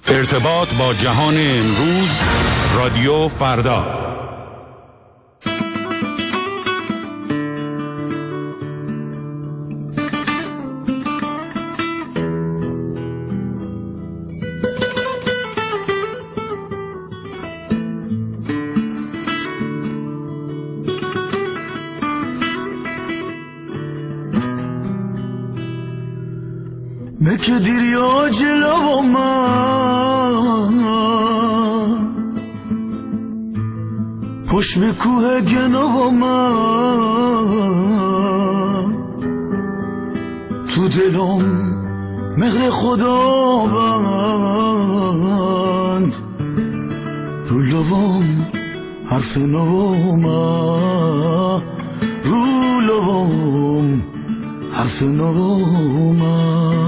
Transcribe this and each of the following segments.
ارتباط با جهان امروز، رادیو فردا. که دریا جلو من پشت به کوه گنو من تو دلم مهر خداوند رو لبام حرف نو من رو لبام حرف نو من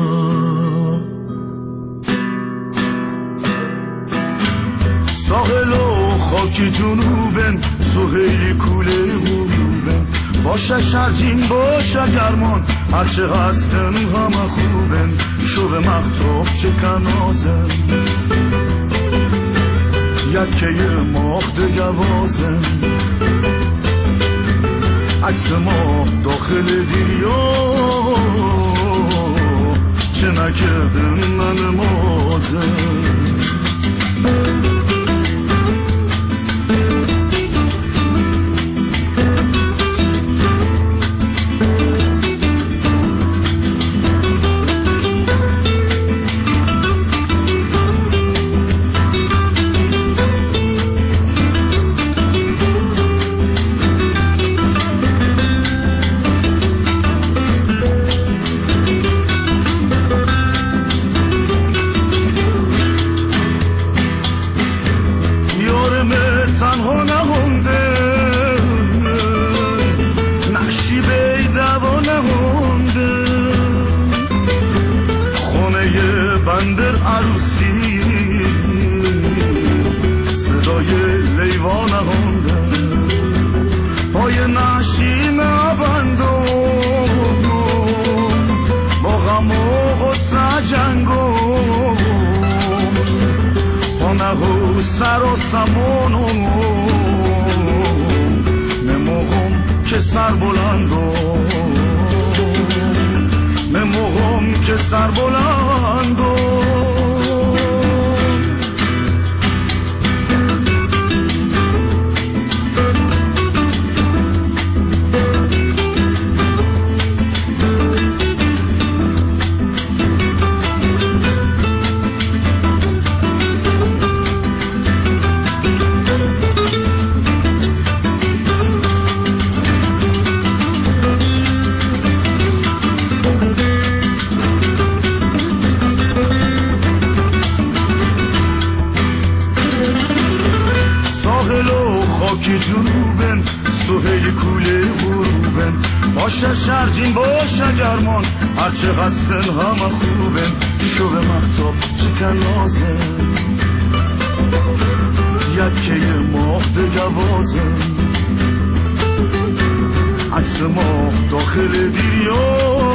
ساحل و خاک جنوبن سهیلی کوله غروبن باشه شرجین باشه گرمان هرچه هستن همه خوبن شوق مختوب چه کنازن یکه ماه دگوازن عکس ما داخل دریا چه نکردن من مازن سر و سمونم نموهم که سر بلندم نموهم که سر بلندم که جنوبن سهیل کوله غروبن باشه شرجین باشه گرمان هرچه هستن همه خوبن شوق مختاب چکن نازن یکه ماه دگوازن عکس ماه داخل دریا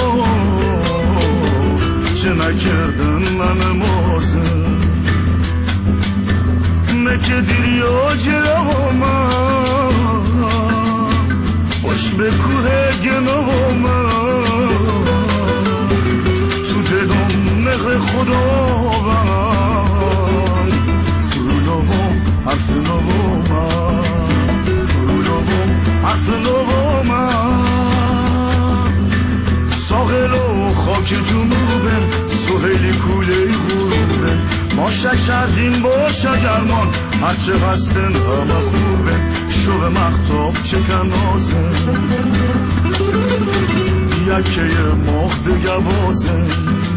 چه نکردن من مازن که دریا جلو من پشت به کوه گنو من تو دلم مهر خداوند رو لبم حرف نو من رو لبم حرف نو من ساحل و خاک جنوبن سهیلی کوله غروبن باشه شرجین باشه گرمان هرچه هستن همه خوبه شوق مختاب چه کنازن یکه ماه دگوازن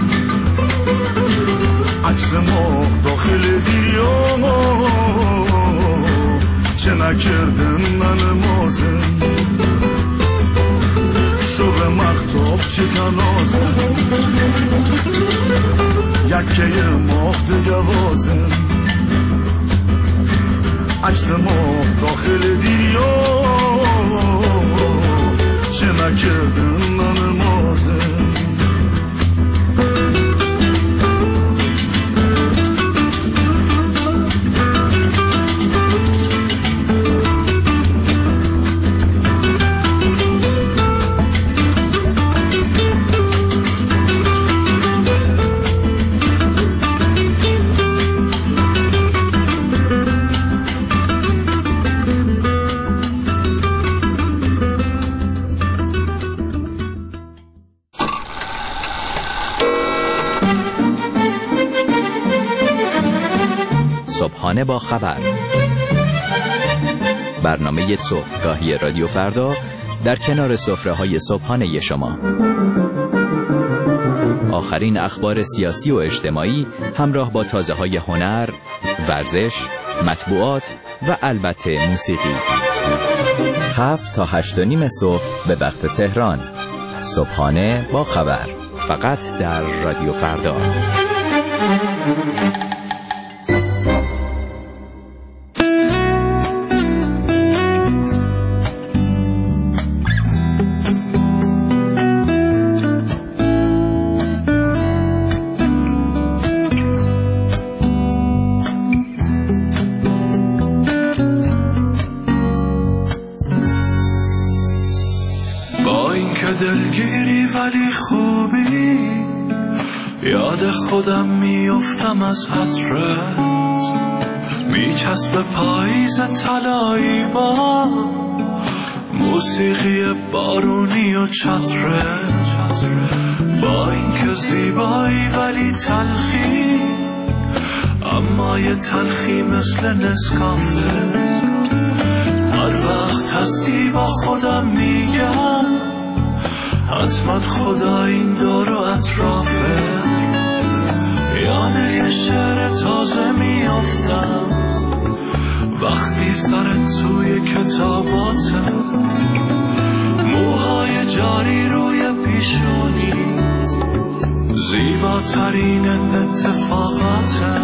عکس ماه داخل دریا چه نکردن من مازن شوق مختاب چه کنازن یکه ماه دگوازن عکس ماه داخل دریا چه نکردن من مازن صبحانه با خبر، برنامه صبحگاهی رادیو فردا در کنار سفره‌های صبحانه شما. آخرین اخبار سیاسی و اجتماعی همراه با تازه‌های هنر، ورزش، مطبوعات و البته موسیقی. 7 تا 8:30 صبح به وقت تهران. صبحانه با خبر، فقط در رادیو فردا. دلگیری ولی خوبی، یاد خودم میافتم از عطرت، میچسب پاییز طلایی با موسیقی بارونی و چترت، با اینکه زیبایی ولی تلخی، اما یه تلخی مثل نسکافه. هر وقت هستی با خودم میگم حتما خدا این دور و اطرافه. یاد یه شعر تازه میافتم وقتی سرت توی کتاباته، موهای جاری روی پیشونیت، زیباترین اتفاقاته.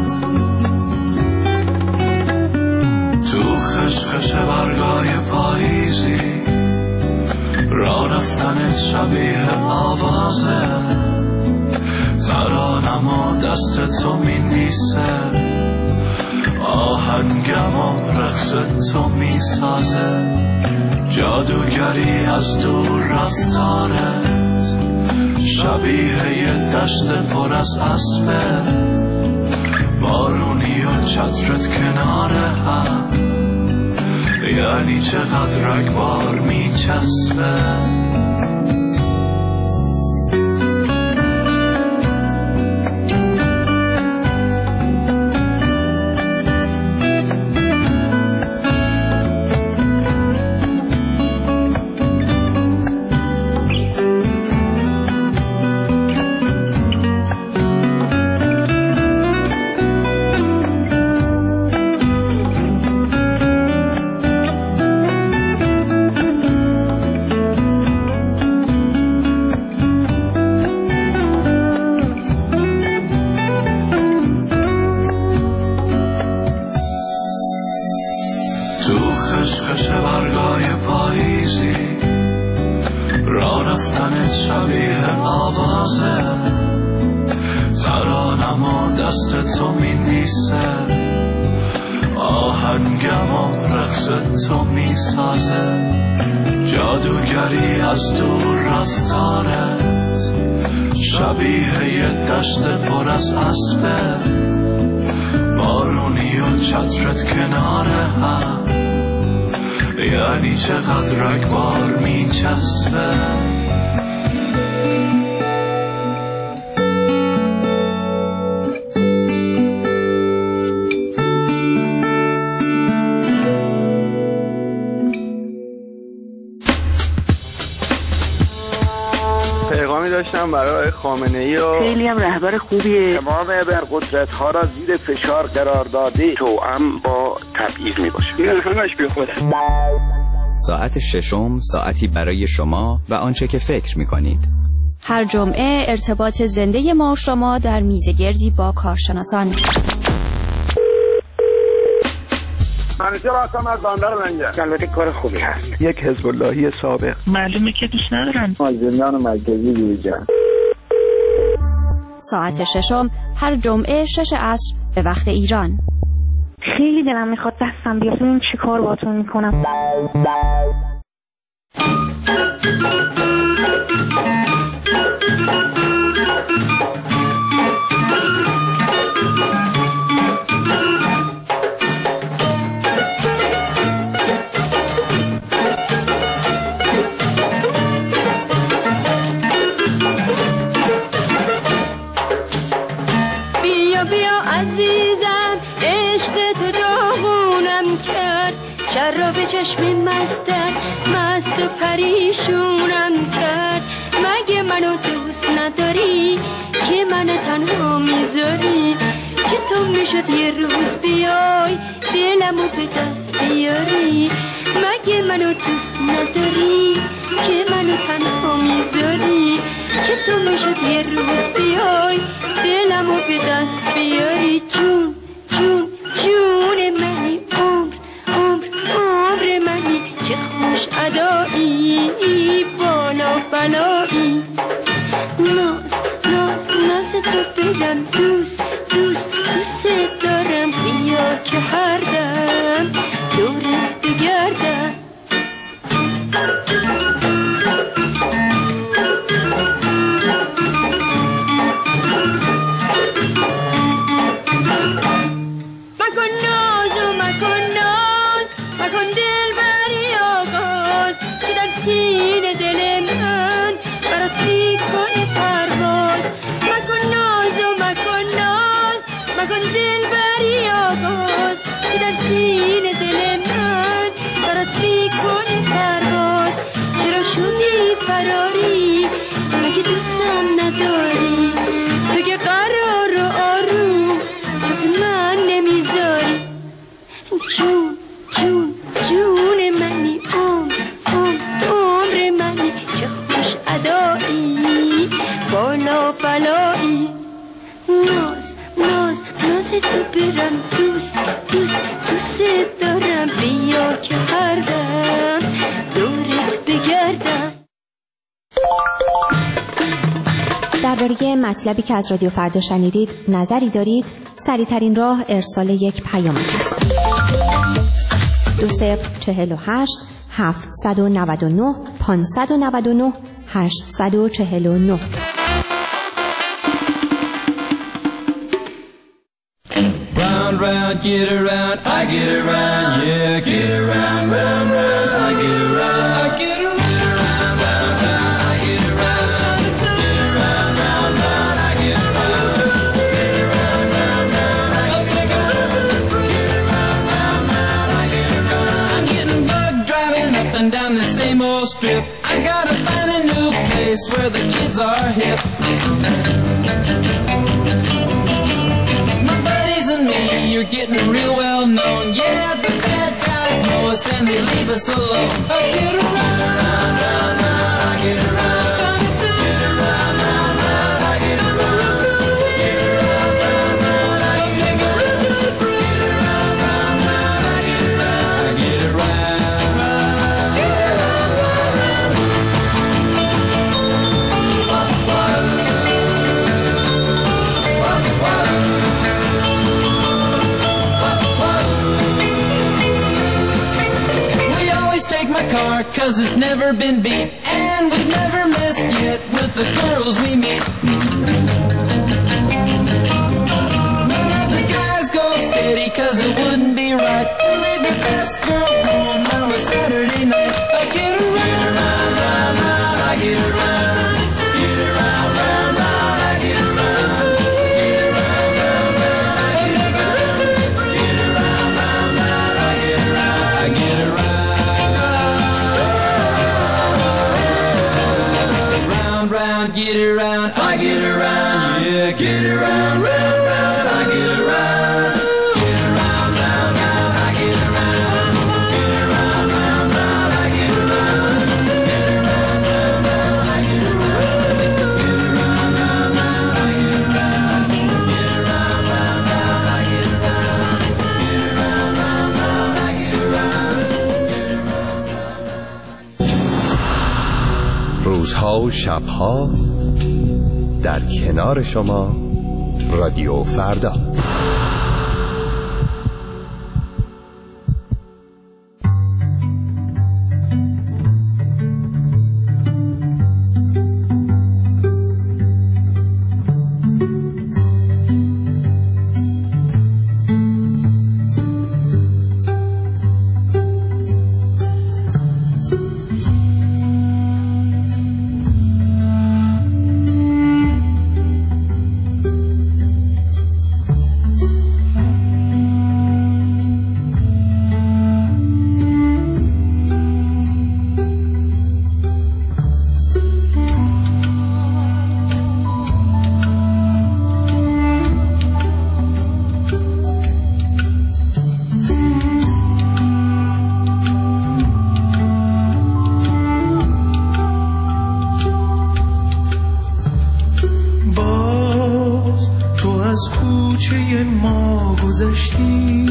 تو خشخش برگای پاییزی، راه رفتنت شبیه آوازه، ترانم و دست تو می نیسه، آهنگم و رقص تو می سازه، جادوگری از دور رفتارت، شبیه یه دشت پر از اسبه، بارونی و چترت کنار هم، یعنی چقدر رگبار میچسبه. خشخش برگای پاییزی، راه رفتنت شبیه آوازه، ترانم و دست تو می نیسه، آهنگم و رقص تو می سازه، جادوگری از دور رفتارت، شبیه یه دشت پر از اسبه، بارونی و چترت کنار هم، یعنی چقدر رگبار میچسبه. پیغامی داشتم برای خامنه‌ای و خیلی هم رهبر خوبیه. تمام ابرقدرت‌ها را زیر فشار قرار داده، توأم با تبعیض میباشه. این همش بی خوده. ساعت 6 ساعتی برای شما و آنچه که فکر می‌کنید. هر جمعه ارتباط زنده ما و شما در میزگردی با کارشناسان. منیجر هستم از بندر لنگر. البته کار خوبی هست. یک حزب اللهی سابق. معلومه که دوست ندارن. زندان مرکزی بیرجان. ساعت 6 هر جمعه 6 عصر به وقت ایران. خیلی دلم میخواد دستم بیاد ببینم چی کار باهاتون میکنم. بیا بیا عزیزم عشق تو داغونم کرد، شراب چشم مست و پریشونم کرد. مگه منو دوست نداری که منو تنها میذاری؟ چطور میشد یه روز بیای دلمو به دست بیاری؟ مگه منو دوست نداری که منو تنها میذاری؟ چطور میشد یه روز بیای دلمو به دست بیاری؟ جون جون جون منی، عمر منی، چه خوش ادایی، بالا بلایی. ناز تو بدم دوست دارم، بیا که هر دم دورت بگردم. مکن دل بری آغاز که در سینه دل من برات میکنه پرواز. مکن دل بری آغاز که در سینه دل من برات میکنه پرواز. چرا شدی فراری؟ مگه دوستم نداری؟ تو که قرار و آروم از من نمیذاری. جون منی، عمر منی، چه خوش ادایی، بالا بلایی. ناز تو برم دوست دارم، بیا که هر دم دورت بگردم. درباره مطلبی که از رادیو فردا شنیدید نظری دارید؟ سریع‌ترین راه ارسال یک پیام است. 2048 799 599 849. Round, round, get around, I get around, yeah, get around, round, round, I get around, I get around, round, round, I get around, get around, round, round, I get around, get around, round, round, I get around, get around, round, round, I get around. I'm getting bugged driving up and down the same old strip. I gotta find a new place where the kids are hip. You're getting real well known. Yeah, the bad guys know us and they leave us alone. I get around, round, round, I get around. Get around, round, round, I get around. Get around, round, round, I get around. Get around, round, round, I get around. I get around, get around, round, take my car, cause it's never been beat, and we've never missed yet with the girls we meet. None of the guys go steady, cause it wouldn't be right to leave your best girl home on a Saturday night. I get around, round, round, round, I get around. Get around, round, round, I get around. Get around, round, round, I get around. Get around, round, round, I get around. I get around. Round, get around, I get around, yeah, get around, round, round, I get around, get around, round, round, I get around, get around, round, round, I get around, get around, round, round, I get around, get around, round, round, I get around, get around, round, round, I get around, get around, round, round, I get around, get around. روزها و شبها در کنار شما رادیو فردا. کوچه ما گذشتی،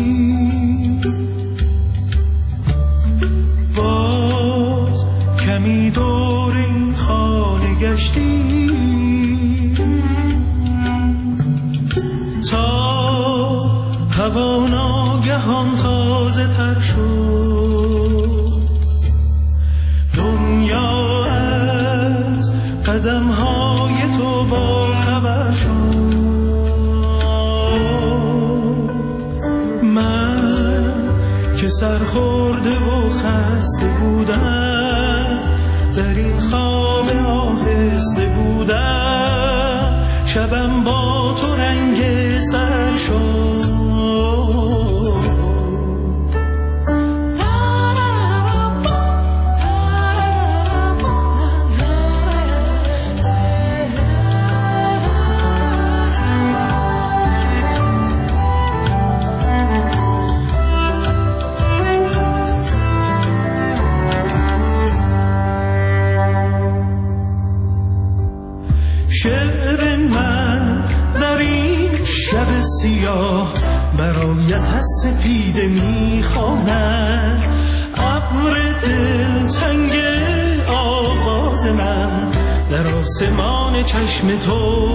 باز کمی دور این خانه گشتی، تا هوا ناگهان تازه تر شد، دنیا از قدم های تو با خبر شد. من که سرخورده و خسته بودم، در این خواب آهسته بودم، شبم با تو رنگ سر شد. شعر من در این شب سیاه برایت از سپیده میخواند، ابر دلتنگ آواز من در آسمان چشم تو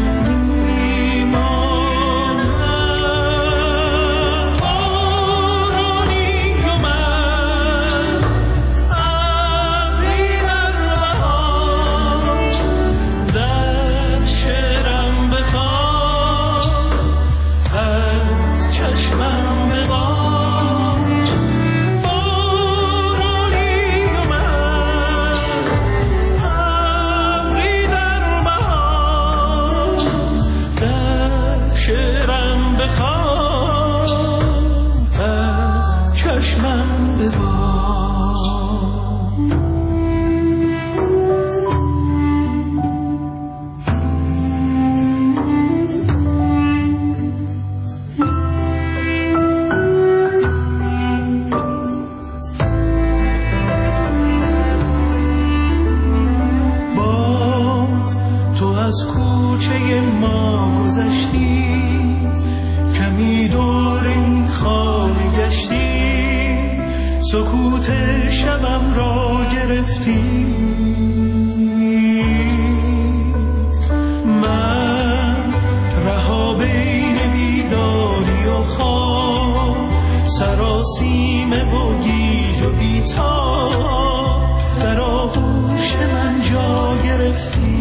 از کوچه ما گذشتی، کمی دور این خانه گشتی، سکوت شبم را گرفتی. من رها بین بیداری و خواب، سراسیم و گیج و بی‌تاب، در آغوش من جا گرفتی.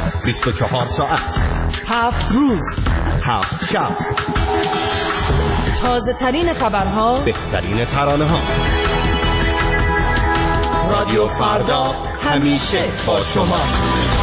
چهار ساعت 7 روز 7 شب تازه ترین خبرها، بهترین ترانه ها. رادیو فردا همیشه با شماست.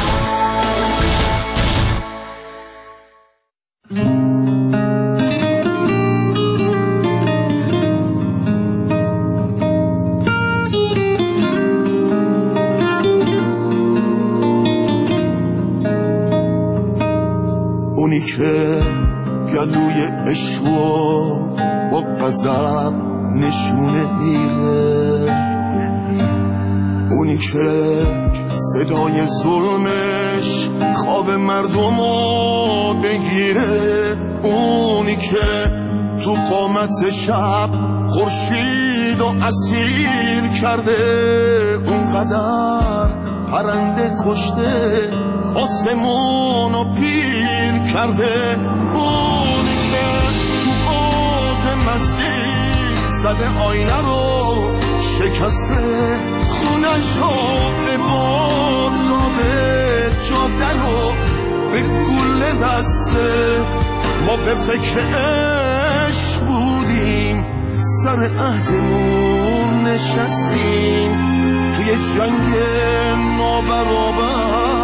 اونی که گلوی عشقو با غضب نشونه میره، اونی که صدای ظلمش خواب مردمو بگیره، اونی که تو قامت شب خورشید و اسیر کرده، اونقدر پرنده کشته آسمون و پیر کرده، اونی که تو آز مسیح زده آینه رو شکسته، خونش رو عباد داده، جاده رو به گله بسته. ما به فکر عشق بودیم، سر عهدمون نشستیم، توی جنگ نابرابر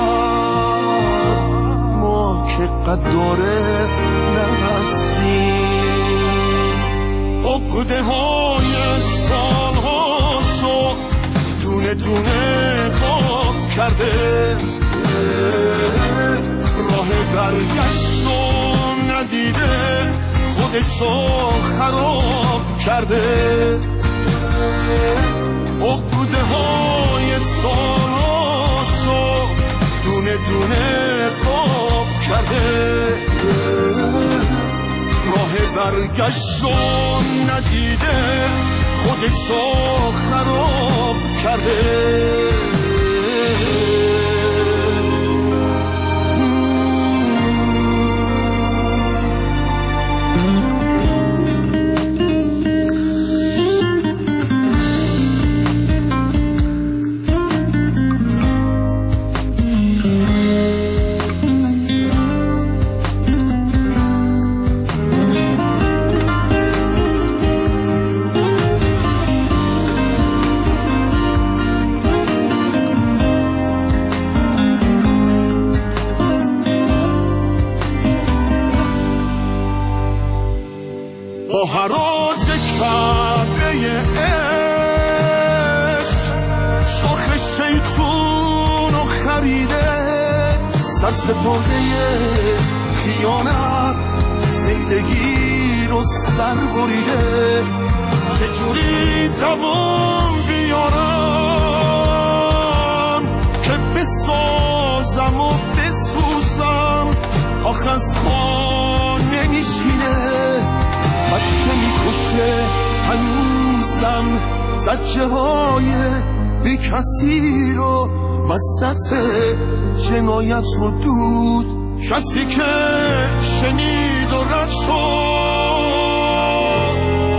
ما که قداره نبستیم. عقده های سالهاشو دونه دونه خواب کرده، راه برگشتو ندیده، خودشو خراب کرده. عقده های سالهاشو دونه دونه خواب کرده، راه برگشتو ندیده، خودشو خراب کرده. با هراس کعبه عشق شاخ شیطون رو خریده، سرسپرده خیانت زندگی رو سر بریده. چجوری دوام بیارم که بسازم و بسوزم، آخ از ما نمیشینه، بچه میکشه هنوزم، زجه های بی کسی رو وسط جنایت و دود. کسی که شنید و رد شد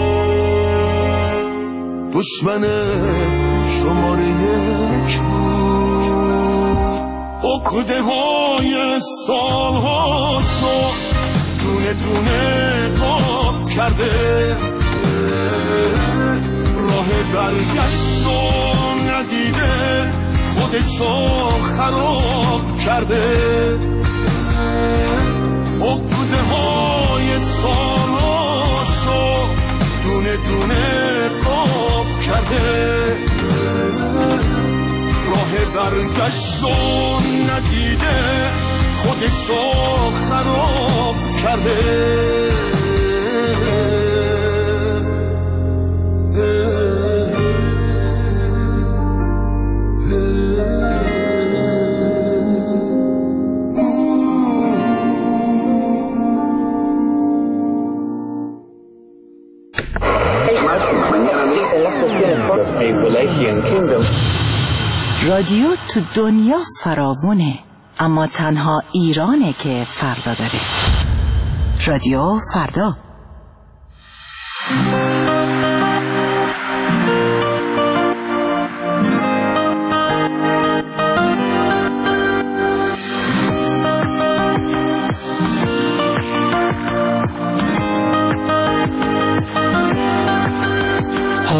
دشمن شماره یک بود. عقده های سالهاشو دونه دونه خواب کرده، راه برگشتو ندیده، خودشو خراب کرده. عقده های سالهاشو دونه دونه خواب کرده، راه برگشتو ندیده، خودشو خراب کرده. رادیو تو دنیا فراوونه، اما تنها ایرانه که فردا داره. رادیو فردا.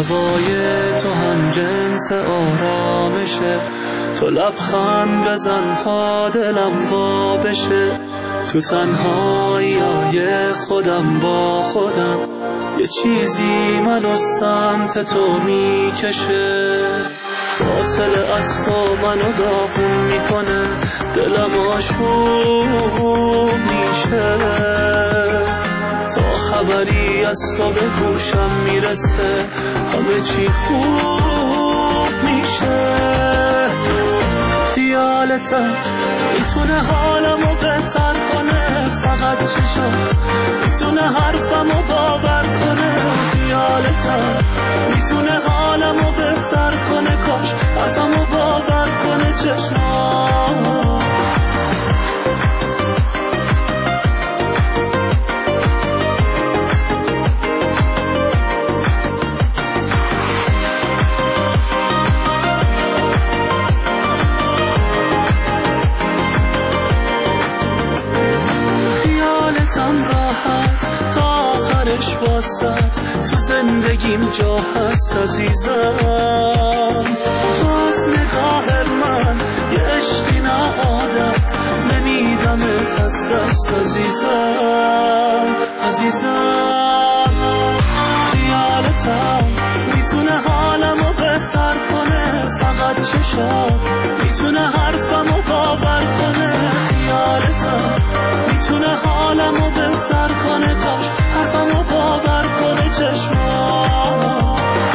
هوای تو هم جنس آرامشه، تو لبخند بزن تا دلم وا بشه، تو تنهایی خودم با خودم یه چیزی منو سمت تو میکشه. فاصله از تو منو داغون میکنه، دلم آشوب میشه، تا خبری از تو به گوشم میرسه همه چی خوب میشه. خیالتم میتونه حالمو بهتر کنه، فقط چشم میتونه حرفمو باور کنه. خیالتم میتونه حالمو بهتر کنه، کاش حرفمو باور کنه چشمام. واسط تو زندگیم جا هست عزیزم، تو از نگاه من یه عشقی نه عادت، نمیدمت از دست عزیزم عزیزم. خیالتم میتونه حالمو بهتر کنه، فقط چشم میتونه حرفمو باور کنه. خیالتم میتونه حالمو بهتر کنه، کاش حرفمو باور کنه چشمام.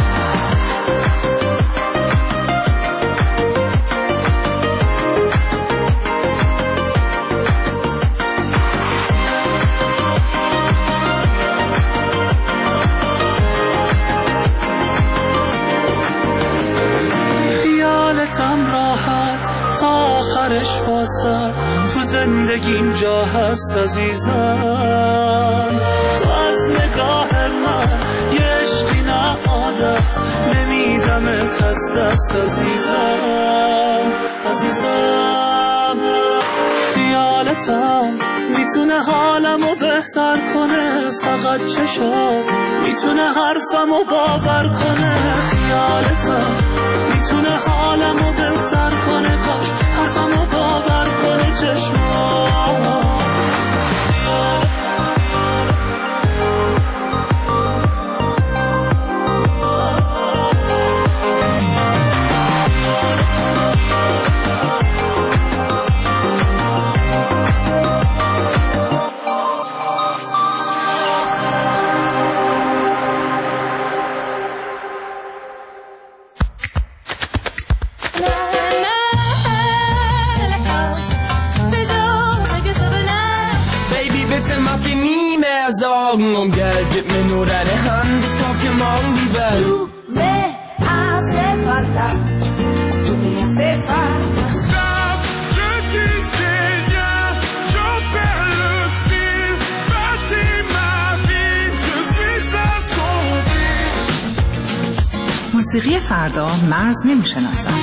خیالتم راحت تا آخرش واسط، تو زندگیم جا هست عزیزم، تو از نگاه من یه عشقی نه عادت، نمیدمت از دست عزیزم عزیزم. خیالتم میتونه حالمو بهتر کنه، فقط چشم میتونه حرفمو باور کنه. خیالتم میتونه حالمو بهتر کنه، کاش حرفمو باور کنه چشمام. Und Geld, gib mir nur deine Hand, ich kauf dir morgen die Welt. Tu me hace falta, tu me hace falta. Stop, je disais rien, j'en perds le fil, bâtis ma vie, je suis à son fil. موسیقی فردا مرز نمیشناسم.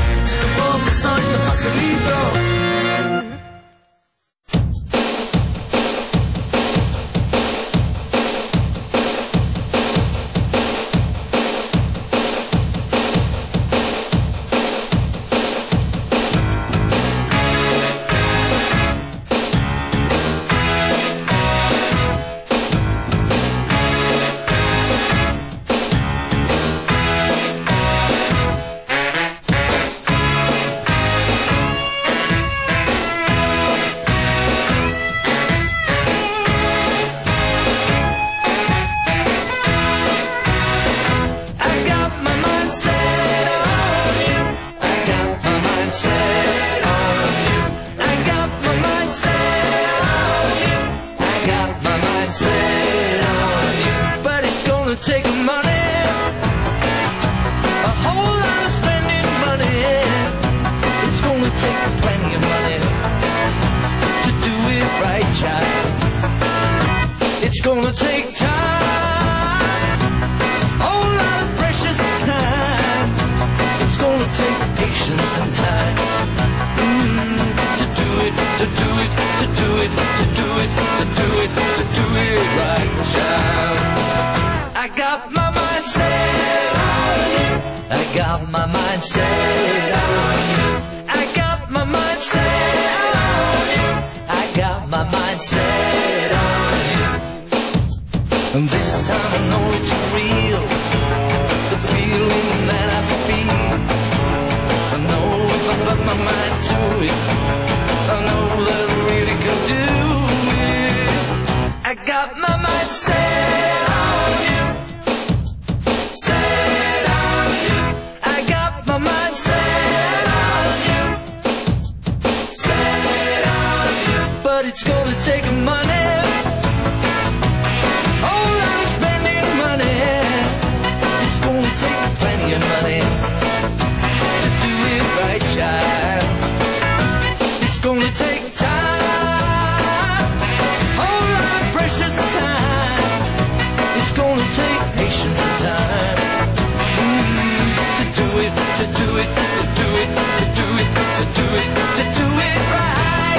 It's gonna take time, a whole lot of precious time. It's gonna take patience and time to do it, to do it, to do it, to do it, to do it, to do it right, child. I got my mind set I got my mind set on you. I got my mind set on you. I got my mind set on you. And this time I know it's real, the feeling that I feel. I know if I put my mind to it, I know that I really can do it. I got my mind set on you. Set on you. I got my mind set on you. Set on you. But it's gonna take money. Oh, I'm spending money. It's gonna take plenty of money to do it right, child. It's gonna take time, oh, my precious time. It's gonna take patience and time to do it, to do it, to do it, to do it, to do it, to do it right.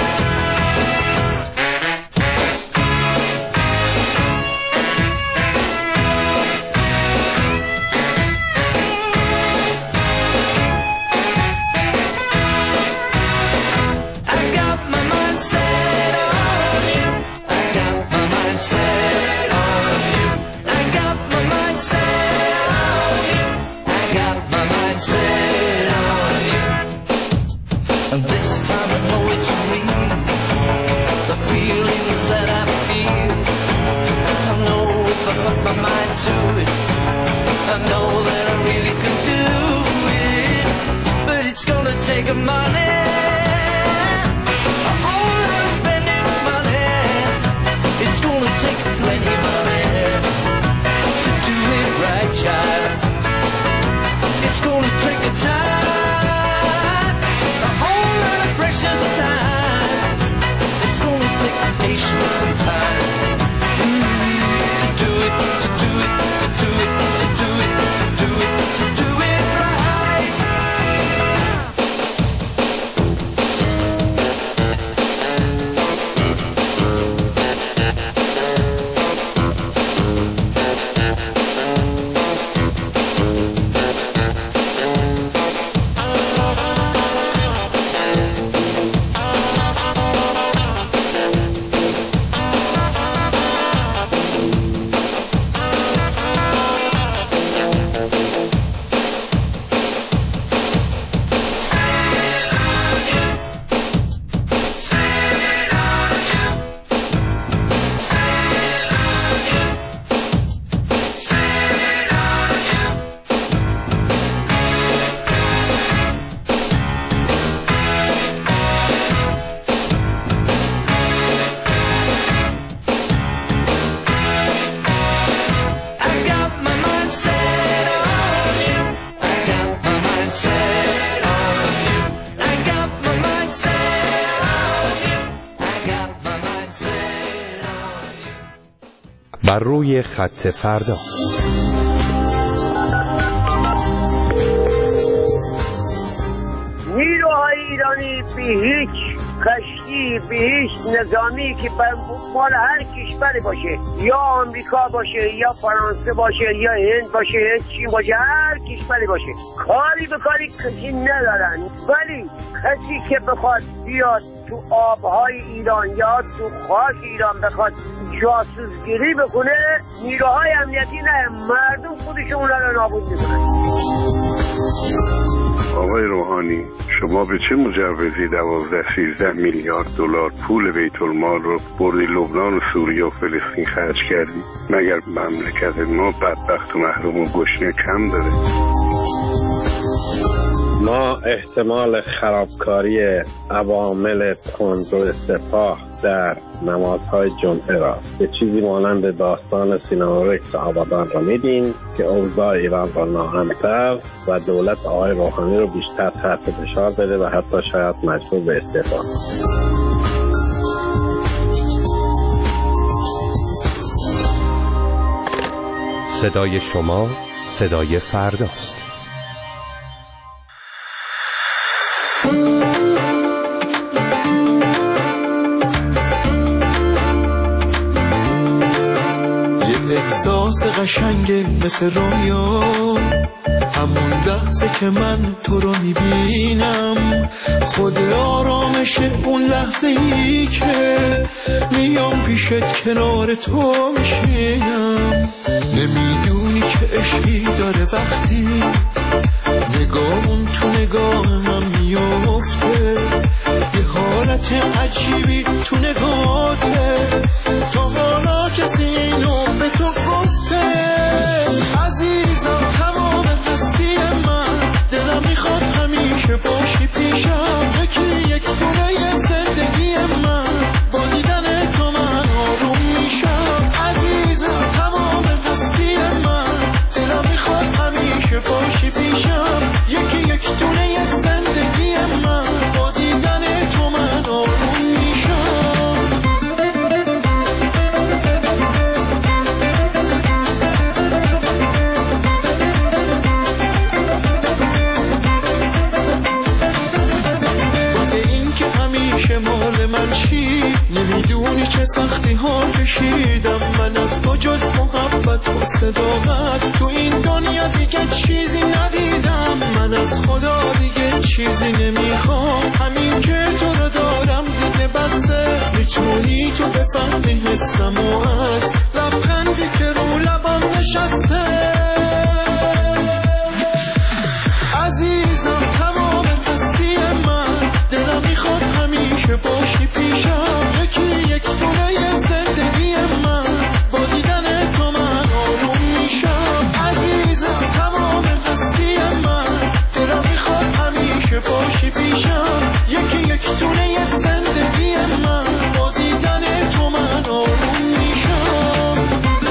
بر روی خط فردا. نیروهای ایرانی به هیچ کشتی، به هیچ نظامی که مال هر کشوری باشه، یا آمریکا باشه یا فرانسه باشه یا هند باشه یا چین باشه، هر کشوری باشه، کاری به کاری کسی ندارن. ولی کسی که بخواد بیاد تو آبهای ایران یا تو خاک ایران بخواد جاسوسگیری بکنه، نیروهای امنیتی نه، مردم خودشون رو نابود میکنن. آقای روحانی، شما به چه مجوزی 12-13 میلیارد دلار پول بیت المال رو بردی لبنان و سوریه و فلسطین خرج کردی؟ مگر مملکت ما بدبخت و محروم و گشنه کم داره؟ ما احتمال خرابکاری عوامل تندرو سپاه در نمازهای جمعه را به چیزی مانند داستان سینما رکس آبادان را میدیم که اوضاع ایران را ناامن‌تر و دولت آقای روحانی رو بیشتر تحت فشار بده و حتی شاید مجبور به استعفا. صدای شما صدای فرداست. یه احساس قشنگه مثل رویا، همون لحظه که من تو رو میبینم، خود آرامش اون لحظه ای که میام پیشت کنار تو میشینم. نمیدونی که عشقی داره وقتی نگاهمون تو نگاه هم میفته، یه حالت عجیبی تو نگاهته، تا حالا کسی اینو به تو گفته؟ عزیزم تمام هستی من، دلم میخواد همیشه باشی پیشم، یکی یک دونه زندگی من، با دیدن تو من آروم میشم. عزیزم تمام هستی من، دلم میخواد همیشه باشی پیشم، یکی یک دونه زندگی من، با دیدن تو من آروم میشم. مال من چی؟ نمیدونی چه سختی ها کشیدم من از تو، جز محبت و صداقت تو این دنیا دیگه چیزی ندیدم. من از خدا دیگه چیزی نمیخوام، همین که تو رو دارم دیگه بسه. میتونی تو بفهمی حسم و از لبخندی که رو لبم نشسته. عزیزم تمام هستی من، دلم میخواد همیشه باشی پیشم، یکی یک دونه زندگی من، با دیدن تو من آروم میشم. عزیزم تمام هستی من، دلم میخواد همیشه باشی پیشم، یکی یک دونه زندگی من، با دیدن تو من آروم میشم.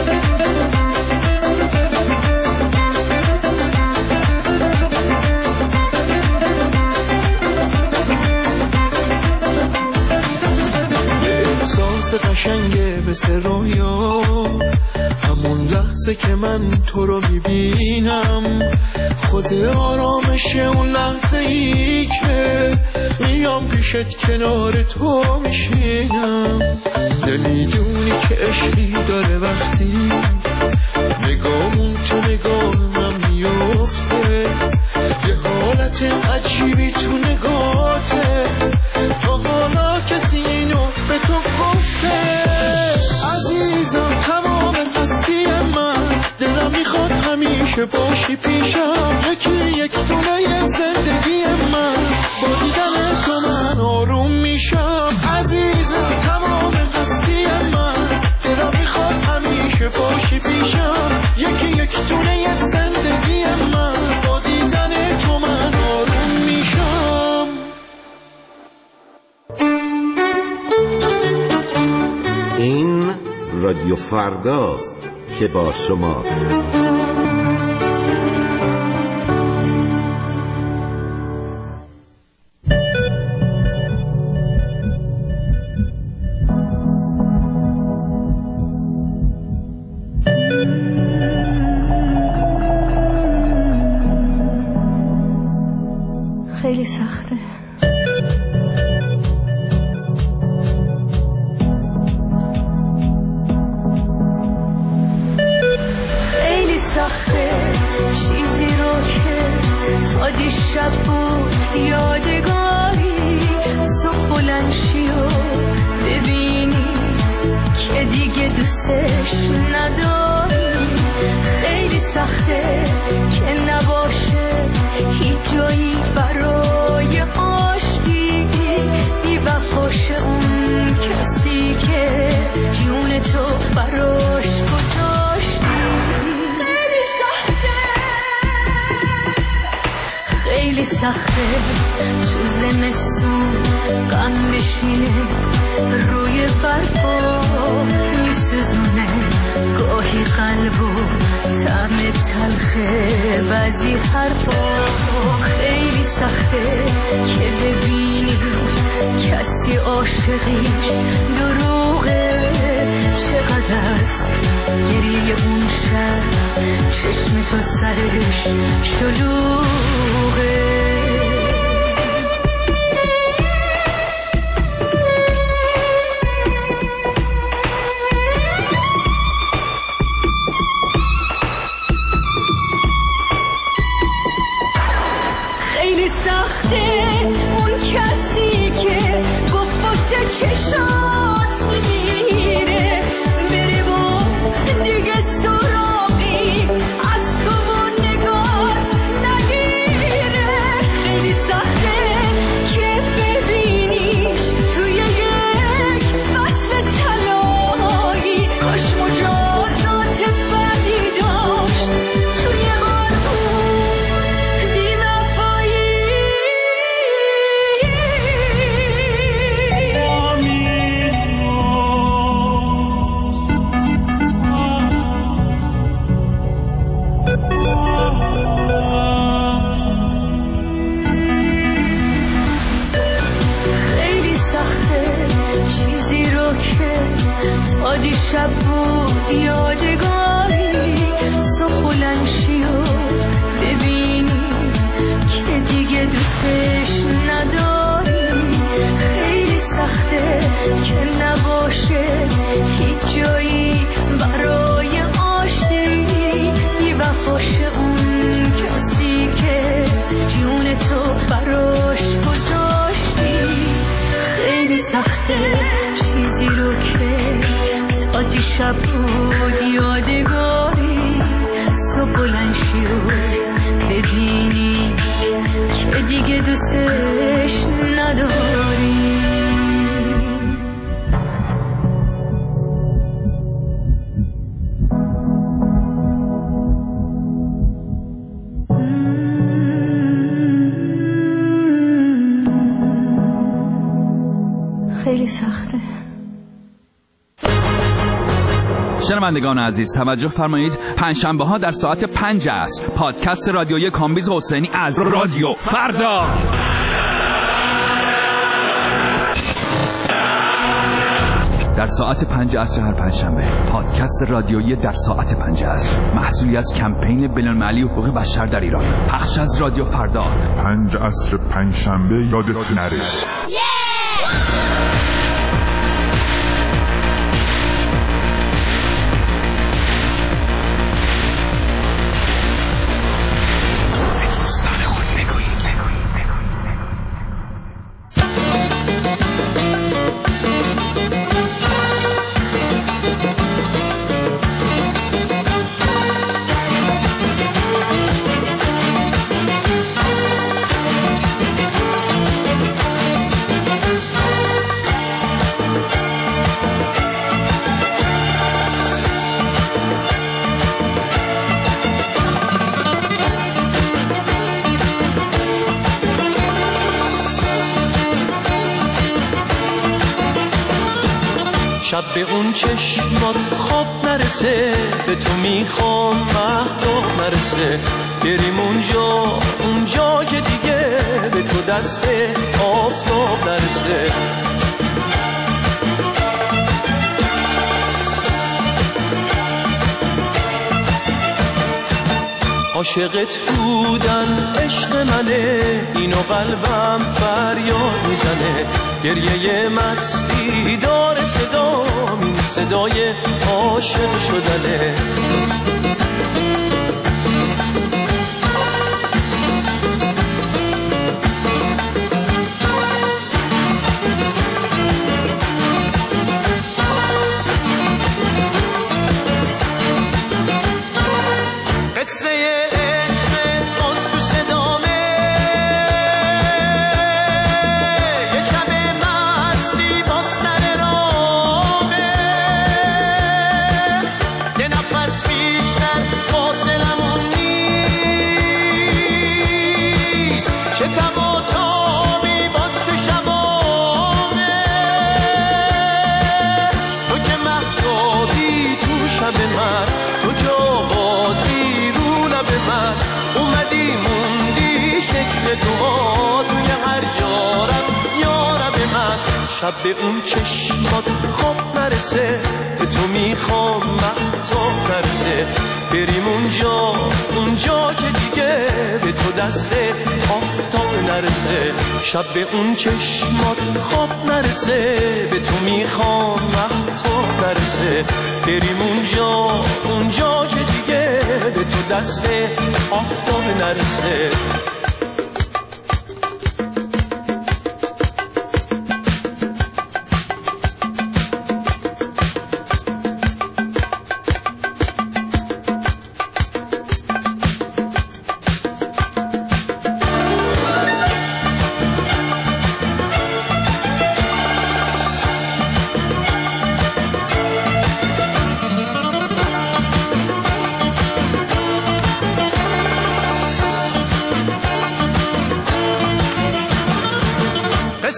قشنگه مثل رویا، همون لحظه که من تو رو میبینم، خود آرامش اون لحظه ای که میام پیشت کنار تو میشینم. نمیدونی که عشقی داره وقتی نگاهمون تو نگاهم میفته، یه حالت عجیبی تو نگاهته، تا حالا کسی اینو به تو گفته؟ عزیزم تمام هستی من، دلم میخواد همیشه باشی پیشم، یکی یک دونه زندگی من، با دیدن تو من آروم میشم. عزیزم تمام هستی من، دلم میخواد همیشه باشی پیشم، یکی یک دونه زندگی من، با دیدن تو من آروم میشم. این رادیو فرداست که با شماست. خیلی سخته. خیلی سخته چیزی رو که تا دیشب بود یادگاری، صبح بلند شی و ببینی که دیگه دوستش نداری. خیلی سخته که نباشه هیچ جایی برای آشتی، بی وفاش اون کسی که جون تو براش گذاشتی. خیلی سخته، خیلی سخته تو زمستون غم بشینه روی برفا میسوزونه، گاهی قلبو طعم تلخه بعضی حرفا. خیلی سخته که ببینی کسی عاشقیش دروغه، چقدر است گریه اون شب چشم تو سرش شلوغه. سخته اون کسی که گفت واسه چشات میمیره بره و دیگه سراغی از تو و نگات نگیره. خیلی سخته که ببینیش توی یک فصل طلایی، کاش مجازات بدی داشت توی قانون بی‌وفایی. خیلی سخته چیزی رو که تا دیشب بود یادگاری، صبح بلند شی و ببینی که دیگه دوستش نداری. خیلی سخته که نباشه هیچ جایی برای آشتی، بی وفاشه اون کسی که جون تو براش گذاشتی. خیلی سخته چیزی رو که تا دیشب بود یادگاری، صبح بلند شی و ببینی که دیگه دوستش نداری. خیلی سخته. شنوندگان عزیز توجه فرمایید، پنجشنبه ها در ساعت 5 عصر پادکست رادیویی کامبیز حسینی از رادیو فردا. در ساعت 5 عصر هر پنجشنبه پادکست رادیویی در ساعت 5 عصر، محصولی از کمپین بین‌المللی حقوق بشر در ایران، پخش از رادیو فردا. 5 عصر پنجشنبه یادت نره. شب به اون چشمات خواب نرسه، به تو میخوام مهتاب نرسه، بریم اونجا که دیگه به تو دست آفتاب نرسه. عاشقت بودن عشق منه، اینو قلبم فریاد میزنه، گریه مستی داره صدام، این صدای عاشق شدنه. قصه شب به اون چشمات خواب نرسه، به تو میخوام مهتاب نرسه، بریم اونجا که دیگه به تو دست آفتاب نرسه. شب به اون چشمات خواب نرسه، به تو میخوام مهتاب نرسه، بریم اونجا که دیگه به تو دست آفتاب نرسه.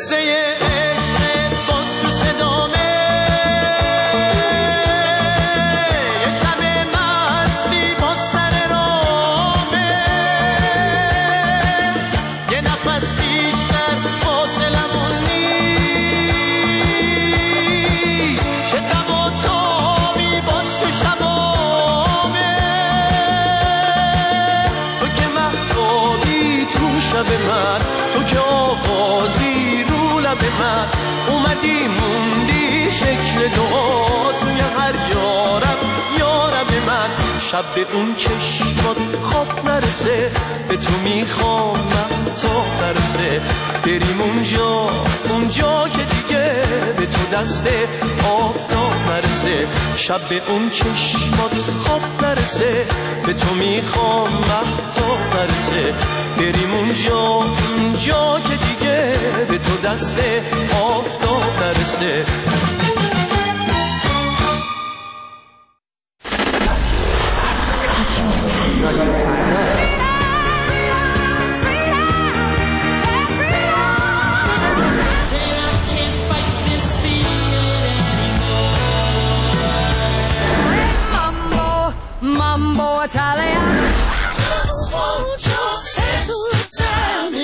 قصه عشق باز تو صدامه، یه شب مستی با سر رامه، یه نفس بیشتر فاصلمون نیست، چه غم و تابی باز تو شبامه، تو که مهتابی تو شب من، تو که آوازی رو لب من، اومدی موندی شکل دعا توی هر یارم یارم من. شب به اون چشمات خواب نرسه، به تو میخوام تا برسه، بریم اونجا که دیگه به تو دست آفتاب نرسه. شب به اون چشمات خواب نرسه، به تو میخوام تا برسه، بریم اونجا که دیگه به تو دست آفتاب نرسه. Mambo Italian. Just want your hands to tell me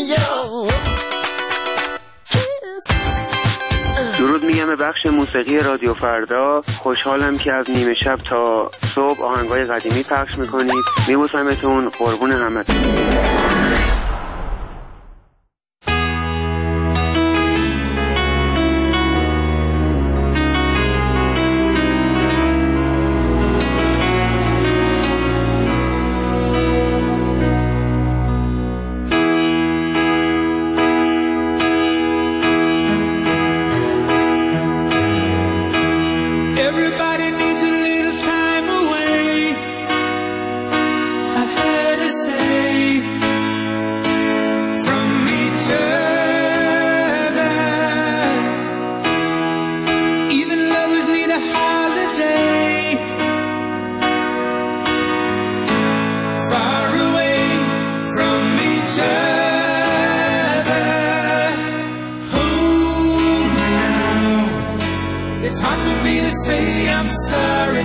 درود میگم به بخش موسیقی رادیو فردا. خوشحالم که از نیمه شب تا صبح آهنگای قدیمی پخش میکنید. میبوسمتون، قربون همتون. Everybody needs a little time away, I've heard her say, from each other. Even lovers need a holiday, far away from each other. Hold me now, it's hard for me to say I'm sorry.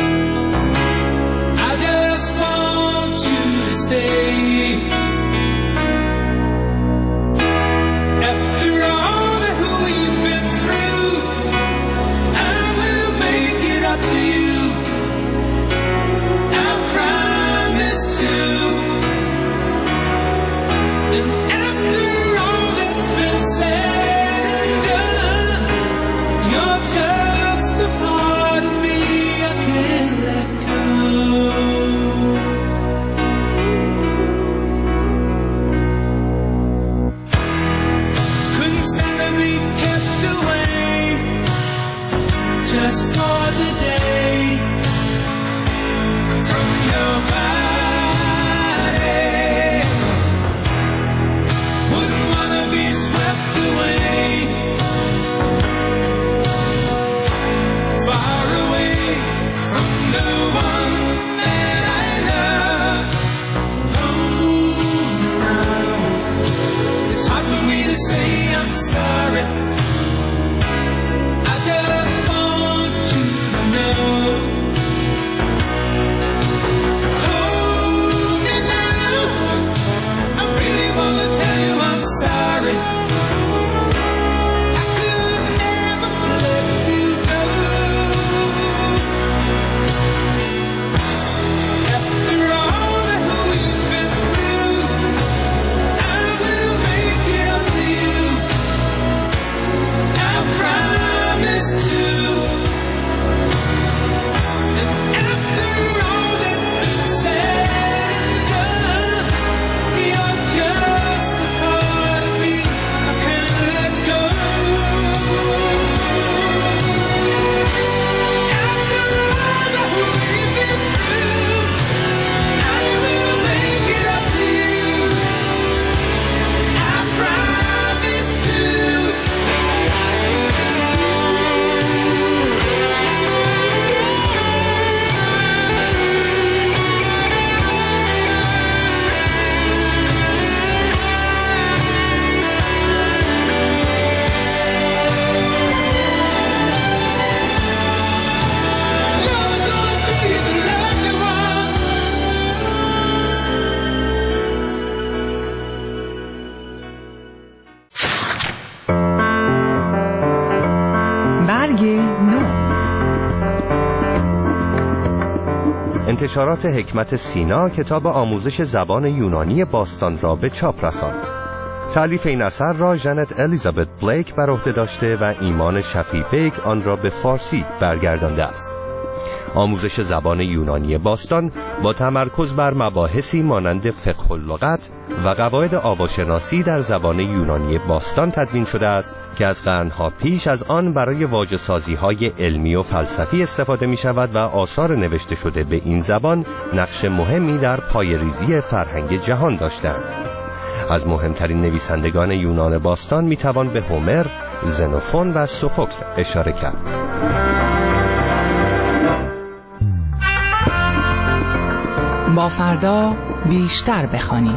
I just want you to stay. After all that we've been through, I will make it up to you. I promise to. And after all that's been said and done, you're just a part of me I can't let go. انتشارات حکمت سینا کتاب آموزش زبان یونانی باستان را به چاپ رساند. تألیف این اثر را ژنت الیزابت بلیک بر عهده داشته و ایمان شفیع بیگ آن را به فارسی برگردانده است. آموزش زبان یونانی باستان با تمرکز بر مباحثی مانند فقه اللغت و قواعد آواشناسی در زبان یونانی باستان تدوین شده است که از قرنها پیش از آن برای واژه‌سازی‌های علمی و فلسفی استفاده می‌شود و آثار نوشته شده به این زبان نقش مهمی در پایه‌ریزی فرهنگ جهان داشتند. از مهمترین نویسندگان یونان باستان می‌توان به هومر، زنوفون و سوفوکل اشاره کرد. با فردا بیشتر بخوانیم.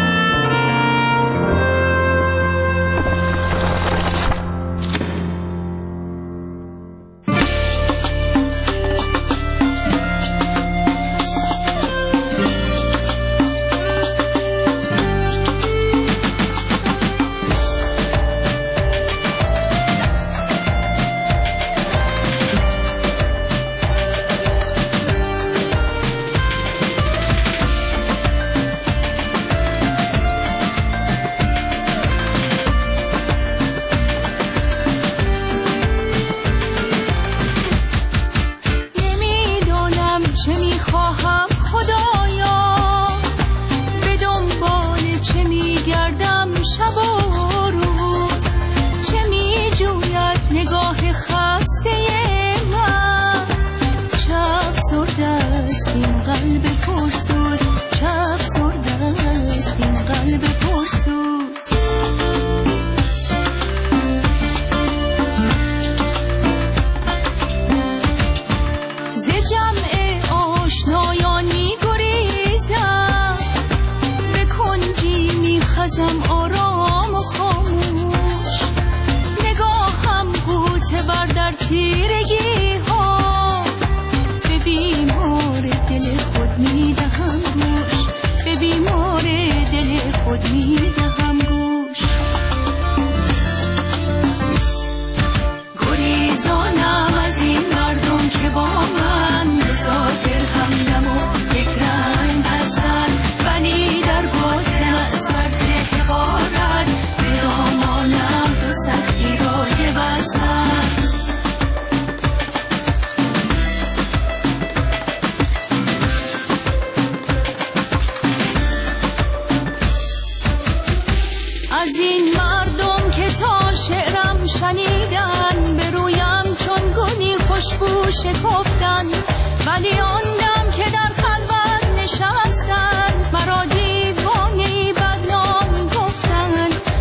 شکفتن ولی آن دم که در خلوت نشستن مرا دیوانه‌ای بدنام گفتن،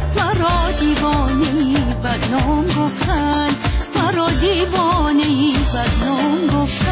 مرا دیوانه‌ای بدنام گفتن، مرا دیوانه‌ای بدنام گفتن.